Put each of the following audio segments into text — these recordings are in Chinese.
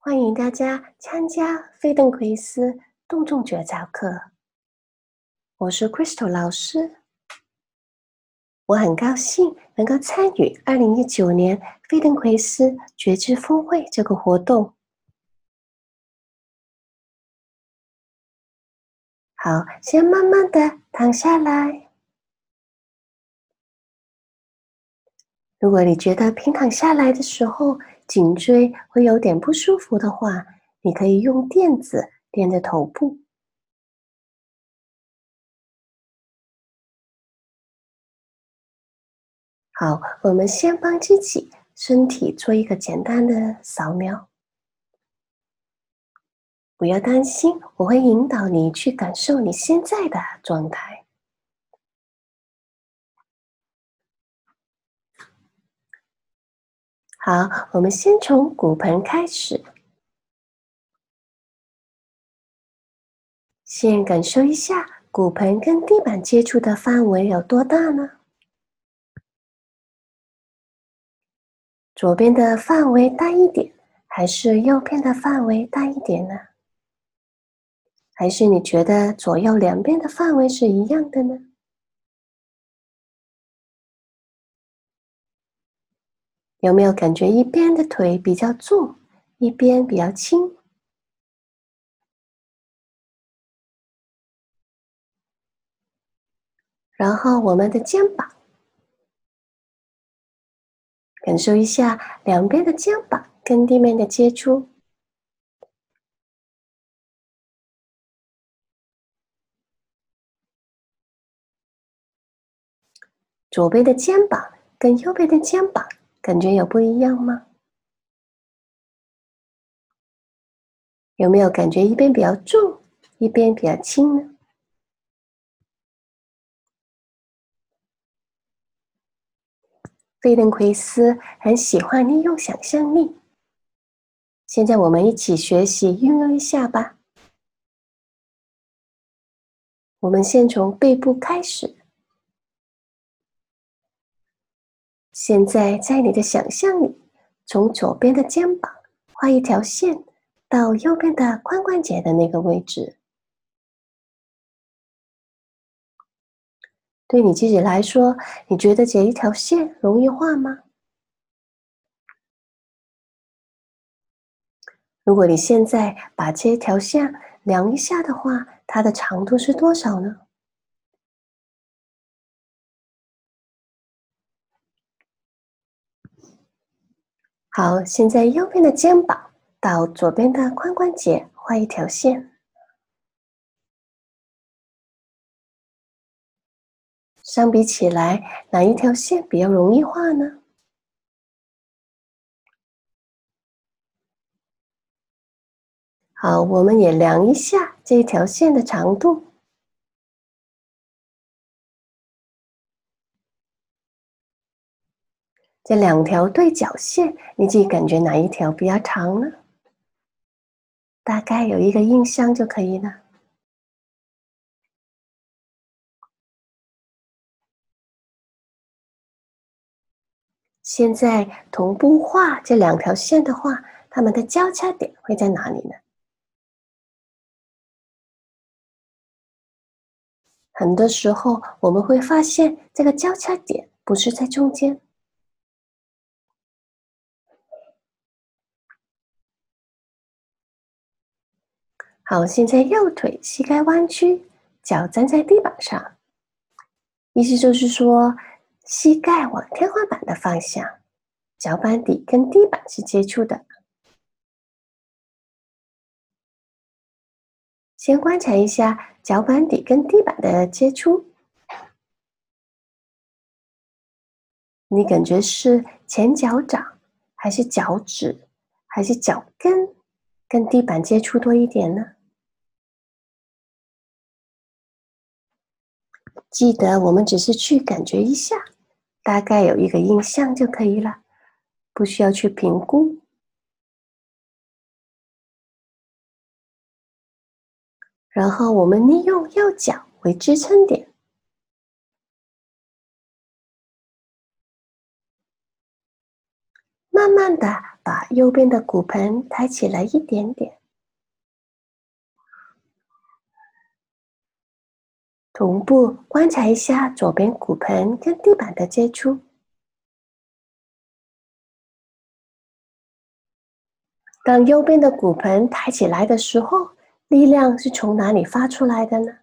欢迎大家参加费登奎斯动重觉照课。我是 Crystal 老师，我很高兴能够参与2019年费登奎斯觉知峰会这个活动。好，先慢慢的躺下来。如果你觉得平躺下来的时候颈椎会有点不舒服的话，你可以用垫子垫着头部。好，我们先帮自己身体做一个简单的扫描。不要担心，我会引导你去感受你现在的状态。好，我们先从骨盆开始，先感受一下骨盆跟地板接触的范围有多大呢？左边的范围大一点，还是右边的范围大一点呢？还是你觉得左右两边的范围是一样的呢？有没有感觉一边的腿比较重，一边比较轻？然后我们的肩膀，感受一下两边的肩膀跟地面的接触。左边的肩膀跟右边的肩膀感觉有不一样吗？有没有感觉一边比较重，一边比较轻呢？费登奎斯很喜欢利用想象力，现在我们一起学习运用一下吧。我们先从背部开始，现在在你的想象里，从左边的肩膀画一条线到右边的髋关节的那个位置。对你自己来说，你觉得这一条线容易画吗？如果你现在把这条线量一下的话，它的长度是多少呢？好，现在右边的肩膀到左边的髋关节画一条线。相比起来，哪一条线比较容易画呢？好，我们也量一下这条线的长度。这两条对角线，你自己感觉哪一条比较长呢？大概有一个印象就可以了。现在同步画这两条线的话，它们的交叉点会在哪里呢？很多时候我们会发现这个交叉点不是在中间。好，现在右腿膝盖弯曲，脚站在地板上，意思就是说膝盖往天花板的方向，脚板底跟地板是接触的。先观察一下脚板底跟地板的接触，你感觉是前脚掌，还是脚趾，还是脚跟跟地板接触多一点呢？记得我们只是去感觉一下，大概有一个印象就可以了，不需要去评估。然后我们利用右脚为支撑点，慢慢的把右边的骨盆抬起来一点点，同步观察一下左边骨盆跟地板的接触。当右边的骨盆抬起来的时候，力量是从哪里发出来的呢？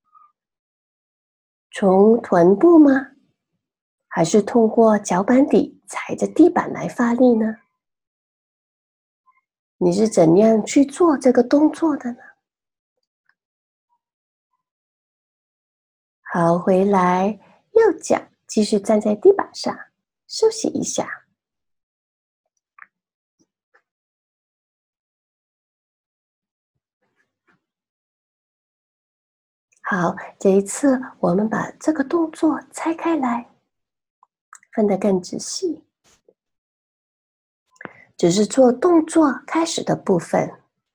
从臀部吗？还是通过脚板底踩着地板来发力呢？你是怎样去做这个动作的呢？好，回来，右脚继续站在地板上，休息一下。好，这一次我们把这个动作拆开来，分得更仔细。只是做动作开始的部分，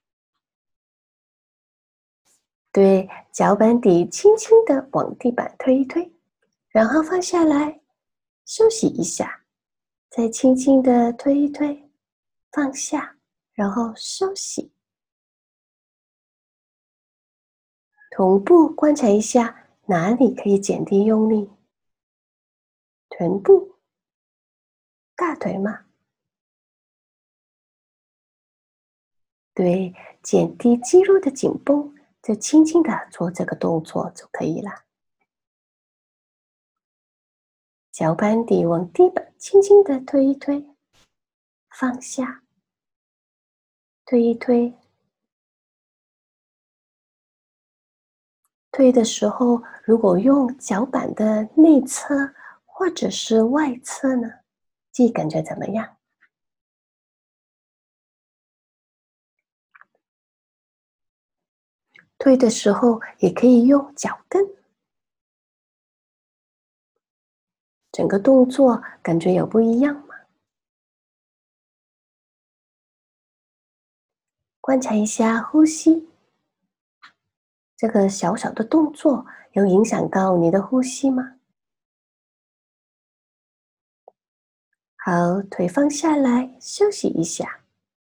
对，脚板底轻轻的往地板推一推，然后放下来，休息一下，再轻轻的推一推，放下，然后休息。同步观察一下哪里可以减低用力，臀部、大腿吗？对，减低肌肉的紧绷，就轻轻的做这个动作就可以了。脚板底往地板轻轻的推一推，放下，推一推。推的时候，如果用脚板的内侧或者是外侧呢，自己感觉怎么样？推的时候也可以用脚跟，整个动作感觉有不一样吗？观察一下呼吸，这个小小的动作有影响到你的呼吸吗？好，腿放下来，休息一下。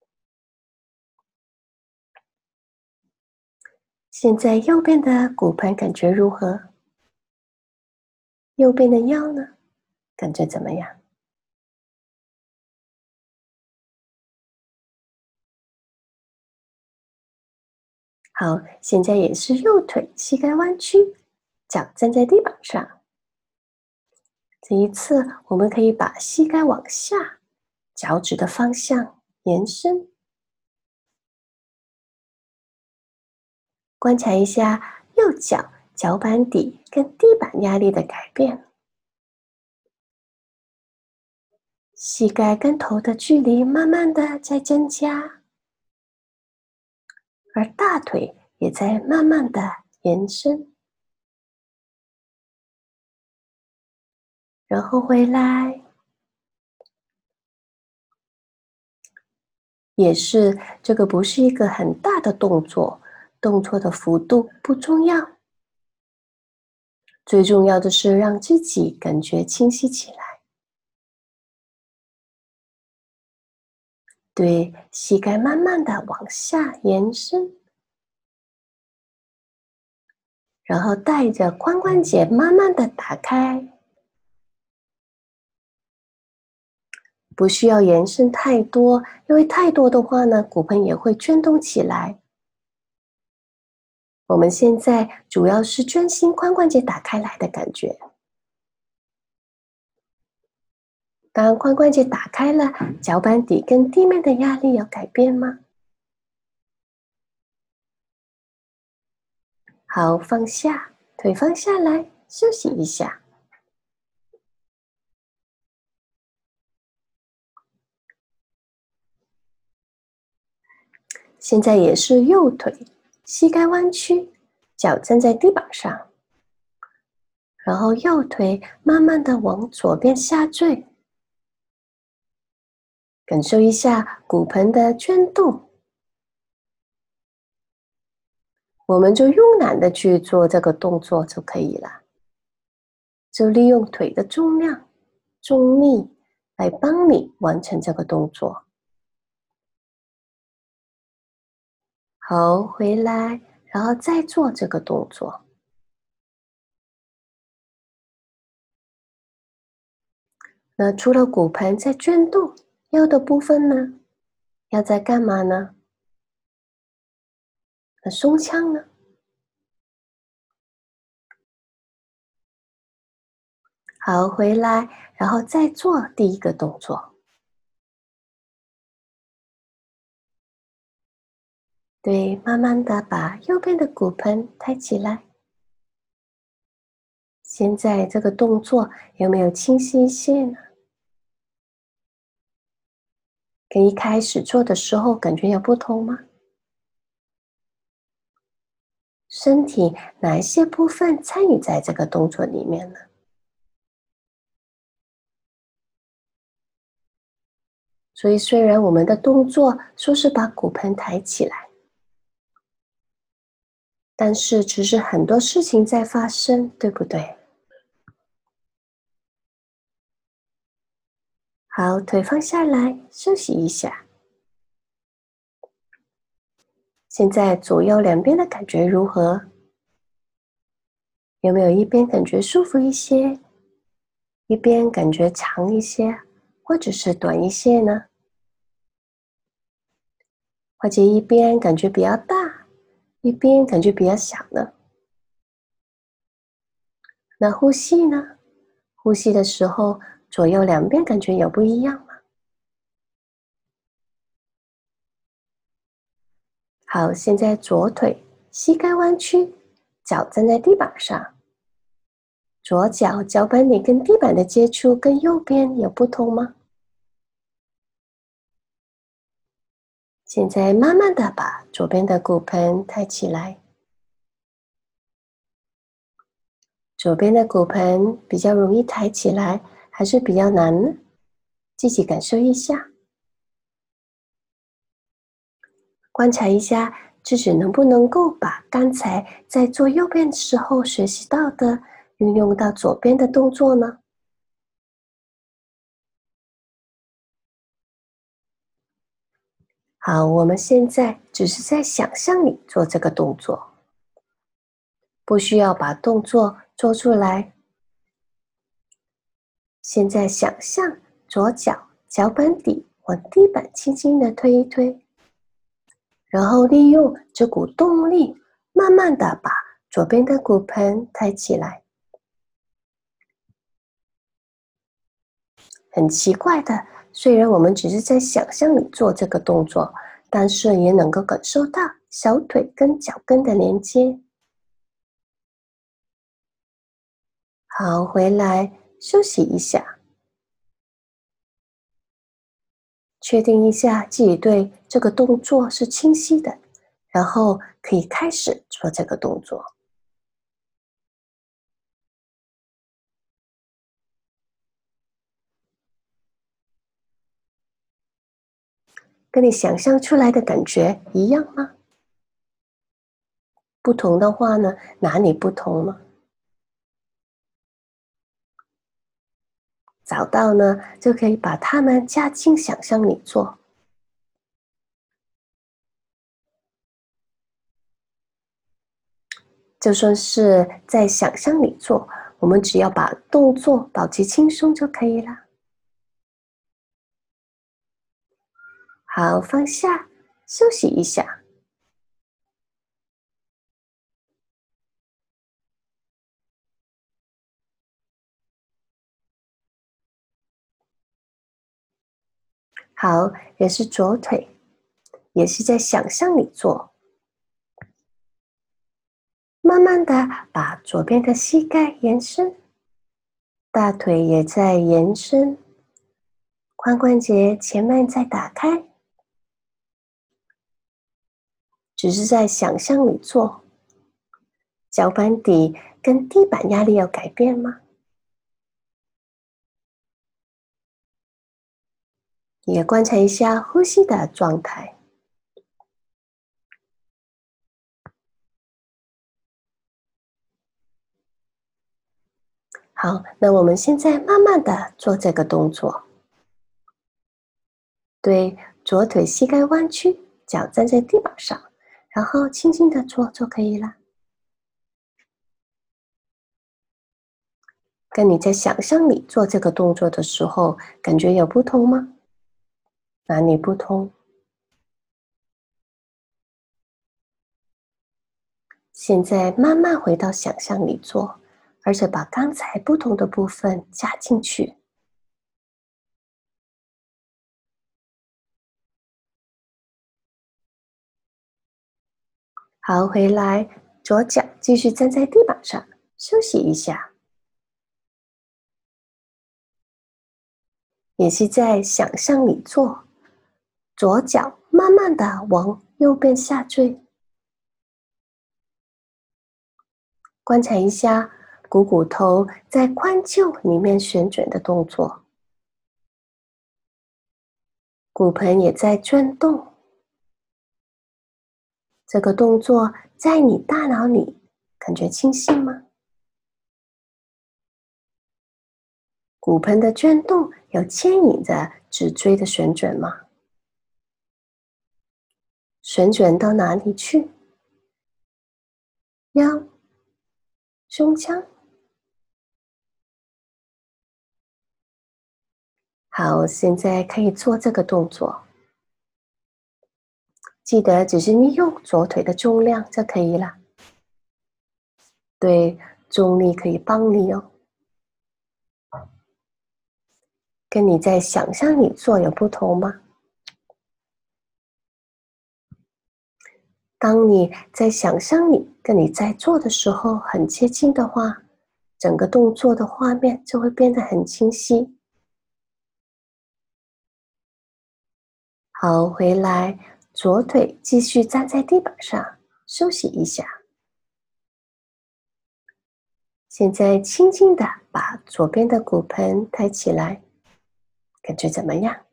现在右边的骨盆感觉如何？右边的腰呢？感觉怎么样？好，现在也是右腿膝盖弯曲，脚站在地板上。这一次，我们可以把膝盖往下，脚趾的方向延伸。观察一下右脚脚板底跟地板压力的改变，膝盖跟头的距离慢慢的在增加，而大腿也在慢慢的延伸。然后回来，也是这个不是一个很大的动作，动作的幅度不重要，最重要的是让自己感觉清晰起来。对，膝盖慢慢的往下延伸，然后带着髋关节慢慢的打开，不需要延伸太多，因为太多的话呢，骨盆也会圈动起来。我们现在主要是专心髋关节打开来的感觉。当髋关节打开了，脚板底跟地面的压力有改变吗？好，放下，腿放下来，休息一下。现在也是右腿，膝盖弯曲，脚站在地板上，然后右腿慢慢的往左边下坠，感受一下骨盆的圈动。我们就慵懒的去做这个动作就可以了，就利用腿的重量、重力来帮你完成这个动作。好，回来，然后再做这个动作。那除了骨盆在转动，腰的部分呢？要在干嘛呢？那胸腔呢？好，回来，然后再做第一个动作。对，慢慢的把右边的骨盆抬起来。现在这个动作有没有清晰一些呢？跟一开始做的时候感觉有不同吗？身体哪一些部分参与在这个动作里面呢？所以虽然我们的动作说是把骨盆抬起来，但是其实很多事情在发生，对不对？好，腿放下来，休息一下。现在左右两边的感觉如何？有没有一边感觉舒服一些，一边感觉长一些，或者是短一些呢？或者一边感觉比较大，一边感觉比较小呢？那呼吸呢？呼吸的时候，左右两边感觉有不一样吗？好，现在左腿膝盖弯曲，脚站在地板上，左脚脚板底跟地板的接触跟右边有不同吗？现在慢慢的把左边的骨盆抬起来，左边的骨盆比较容易抬起来，还是比较难呢？自己感受一下，观察一下自己能不能够把刚才在做右边的时候学习到的运用到左边的动作呢？好，我们现在只是在想象里做这个动作，不需要把动作做出来。现在想象左脚脚板底往地板轻轻的推一推，然后利用这股动力，慢慢的把左边的骨盆抬起来。很奇怪的，虽然我们只是在想象里做这个动作，但是也能够感受到小腿跟脚跟的连接。好，回来休息一下，确定一下自己对这个动作是清晰的，然后可以开始做这个动作。跟你想象出来的感觉一样吗？不同的话呢，哪里不同呢？找到呢，就可以把它们加进想象里做。就算是在想象里做，我们只要把动作保持轻松就可以了。好，放下，休息一下。好，也是左腿，也是在想象里做。慢慢的把左边的膝盖延伸，大腿也在延伸，髋关节前面再打开，只是在想象里做。脚板底跟地板压力有改变吗？也观察一下呼吸的状态。好，那我们现在慢慢的做这个动作。 对，左腿膝盖弯曲，脚站在地板上，然后轻轻的做就可以了。跟你在想象里做这个动作的时候，感觉有不同吗？哪里不同？现在慢慢回到想象里做，而且把刚才不同的部分加进去。好，回来，左脚继续站在地板上，休息一下，也是在想象里做。左脚慢慢的往右边下坠，观察一下股头在髋臼里面旋转的动作，骨盆也在转动。这个动作在你大脑里感觉清晰吗？骨盆的转动有牵引着脊椎的旋转吗？旋转到哪里去？腰、胸腔。好，现在可以做这个动作。记得只是利用左腿的重量就可以了。对，重力可以帮你哦。跟你在想象里做有不同吗？当你在想象里跟你在做的时候很接近的话，整个动作的画面就会变得很清晰。好，回来，左腿继续站在地板上休息一下。现在轻轻的把左边的骨盆抬起来，感觉怎么样？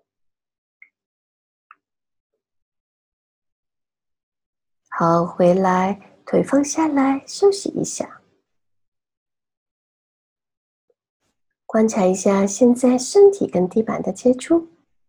好，回来，腿放下来休息一下。观察一下现在身体跟地板的接触。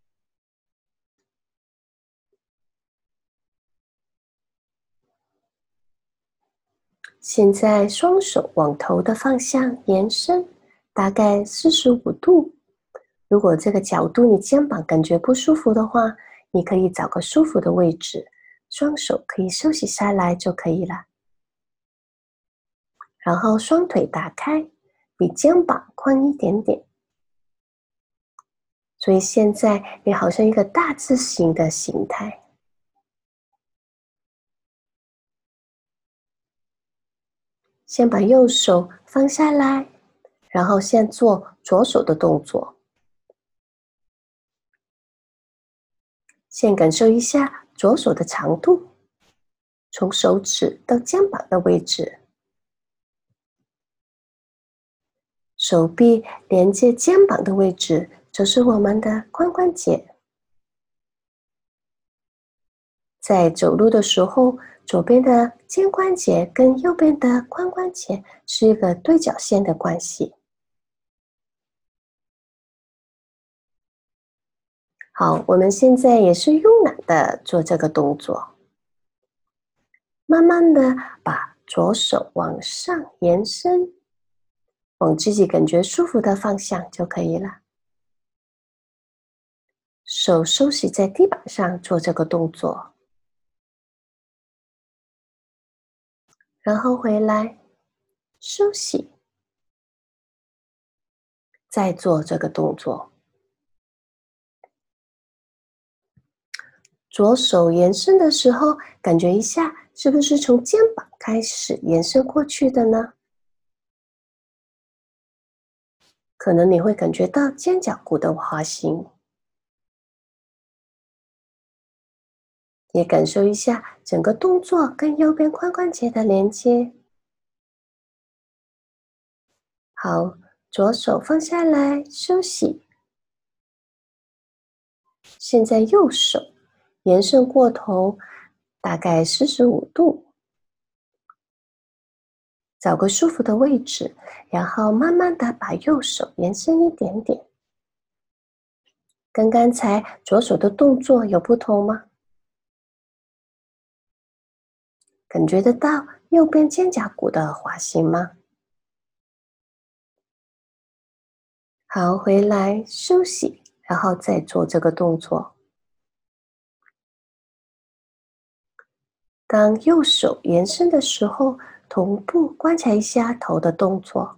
现在双手往头的方向延伸，大概45度。如果这个角度你肩膀感觉不舒服的话，你可以找个舒服的位置，双手可以休息下来就可以了。然后双腿打开，比肩膀宽一点点。所以现在你好像一个大字形的形态。先把右手放下来，然后先做左手的动作。先感受一下左手的长度，从手指到肩膀的位置，手臂连接肩膀的位置就是我们的髋关节。在走路的时候，左边的肩关节跟右边的髋关节是一个对角线的关系。好，我们现在也是慵懒的做这个动作，慢慢的把左手往上延伸，往自己感觉舒服的方向就可以了。手收拾在地板上做这个动作，然后回来休息，再做这个动作。左手延伸的时候，感觉一下是不是从肩膀开始延伸过去的呢？可能你会感觉到肩胛骨的滑行，也感受一下整个动作跟右边髋关节的连接。好，左手放下来休息。现在右手延伸过头，大概45度，找个舒服的位置，然后慢慢的把右手延伸一点点。 跟刚才左手的动作有不同吗？感觉得到右边肩胛骨的滑行吗？好，回来休息，然后再做这个动作。当右手延伸的时候，同步观察一下头的动作。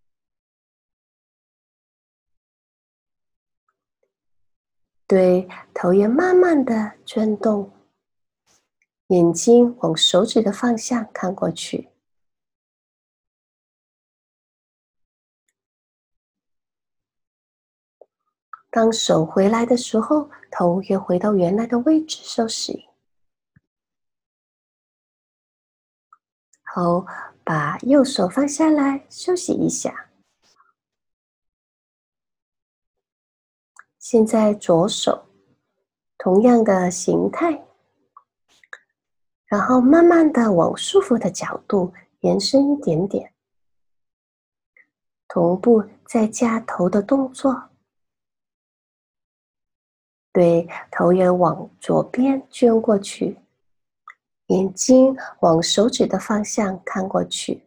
对，头也慢慢的转动，眼睛往手指的方向看过去。当手回来的时候，头也回到原来的位置休息。好，把右手放下来，休息一下。现在左手同样的形态，然后慢慢的往舒服的角度延伸一点点，同步再加头的动作。对，头也往左边捐过去，眼睛往手指的方向看过去，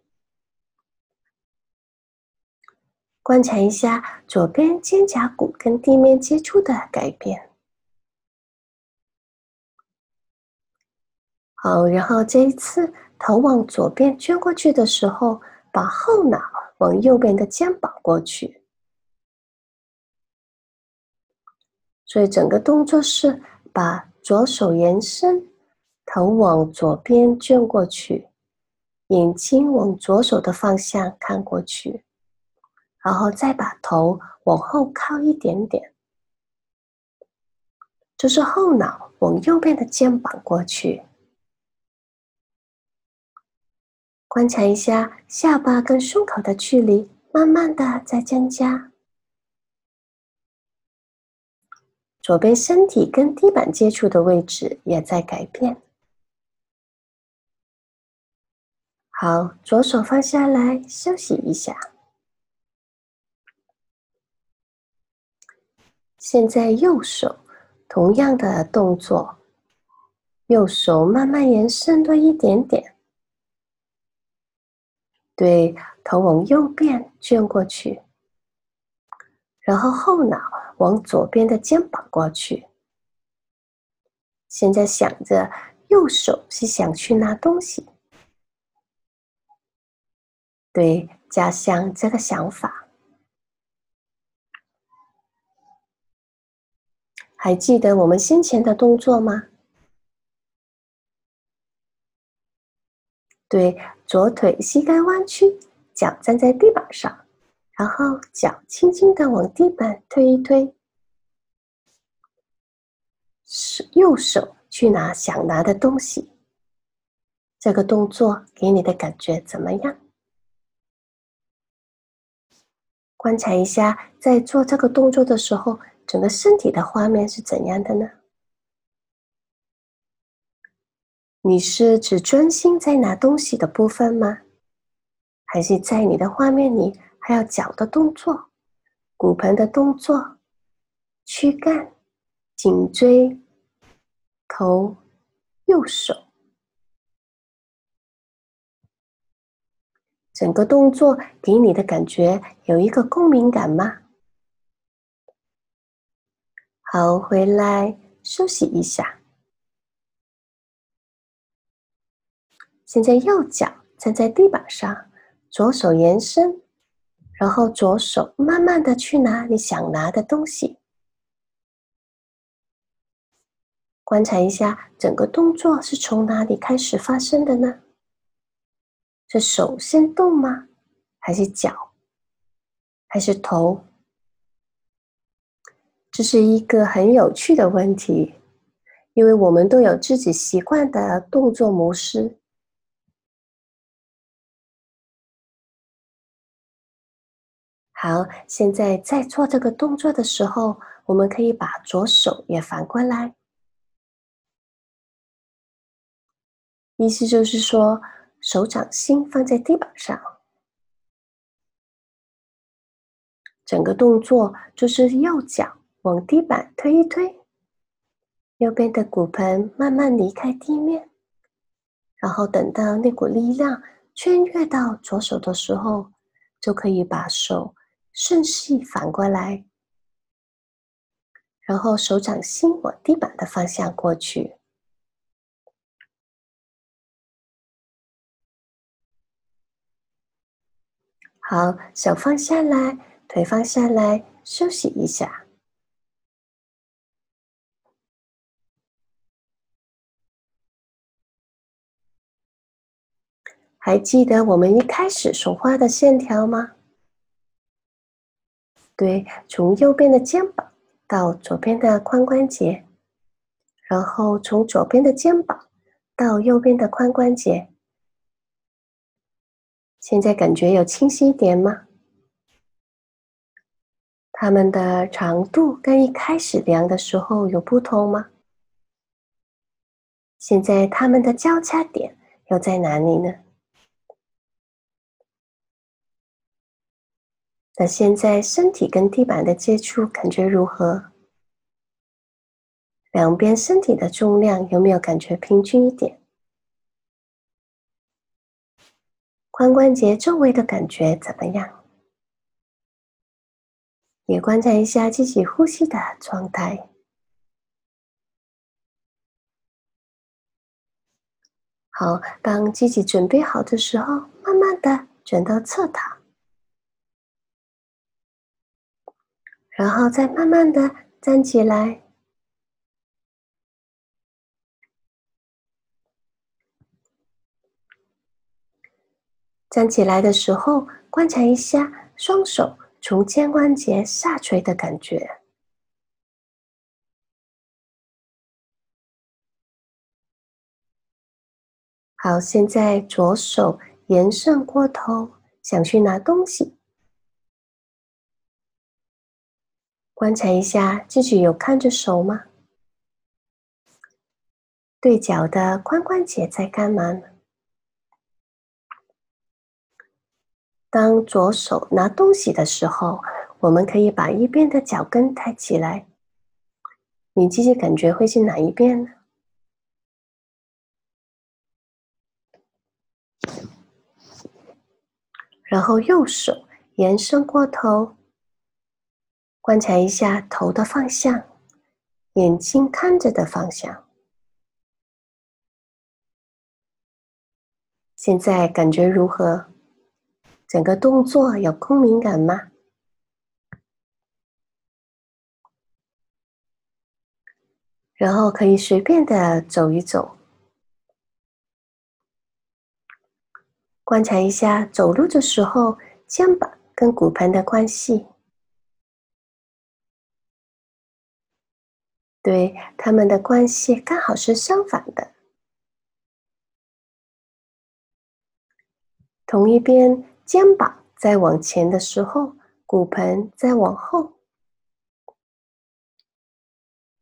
观察一下左边肩胛骨跟地面接触的改变。好，然后这一次头往左边捐过去的时候，把后脑往右边的肩膀过去。所以整个动作是把左手延伸，头往左边卷过去，眼睛往左手的方向看过去，然后再把头往后靠一点点，就是后脑往右边的肩膀过去。观察一下下巴跟胸口的距离，慢慢的在增加。左边身体跟地板接触的位置也在改变。好，左手放下来，休息一下。现在右手同样的动作，右手慢慢延伸多一点点，对，头往右边卷过去，然后后脑往左边的肩膀过去。现在想着右手是想去拿东西，对，加上这个想法。还记得我们先前的动作吗？对，左腿膝盖弯曲，脚站在地板上，然后脚轻轻的往地板推一推，右手去拿想拿的东西。这个动作给你的感觉怎么样？观察一下，在做这个动作的时候，整个身体的画面是怎样的呢？你是只专心在拿东西的部分吗？还是在你的画面里还有脚的动作、骨盆的动作、躯干、颈椎、头、右手？整个动作给你的感觉有一个共鸣感吗？好，回来休息一下。现在右脚站在地板上，左手延伸，然后左手慢慢的去拿你想拿的东西。观察一下整个动作是从哪里开始发生的呢？是手先动吗？还是脚？还是头？这是一个很有趣的问题，因为我们都有自己习惯的动作模式。好，现在在做这个动作的时候，我们可以把左手也反过来，意思就是说，手掌心放在地板上，整个动作就是右脚往地板推一推，右边的骨盆慢慢离开地面，然后等到那股力量穿越到左手的时候，就可以把手顺势反过来，然后手掌心往地板的方向过去。好，手放下来，腿放下来，休息一下。还记得我们一开始所画的线条吗？对，从右边的肩膀到左边的髋关节，然后从左边的肩膀到右边的髋关节。现在感觉有清晰一点吗？它们的长度跟一开始量的时候有不同吗？现在它们的交叉点又在哪里呢？那现在身体跟地板的接触感觉如何？两边身体的重量有没有感觉平均一点？髋关节周围的感觉怎么样？也观察一下自己呼吸的状态。好，当自己准备好的时候，慢慢的转到侧躺，然后再慢慢的站起来。站起来的时候，观察一下双手从肩关节下垂的感觉。好，现在左手延伸过头，想去拿东西。观察一下自己有看着手吗？对角的髋关节在干嘛呢？当左手拿东西的时候，我们可以把一边的脚跟抬起来。你自己感觉会是哪一边呢？然后右手延伸过头，观察一下头的方向，眼睛看着的方向。现在感觉如何？整个动作有空灵感吗？然后可以随便的走一走，观察一下走路的时候肩膀跟骨盆的关系。对，他们的关系刚好是相反的。同一边肩膀在往前的时候，骨盆在往后。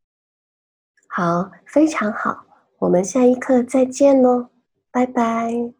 好，非常好，我们下一课再见喽，拜拜。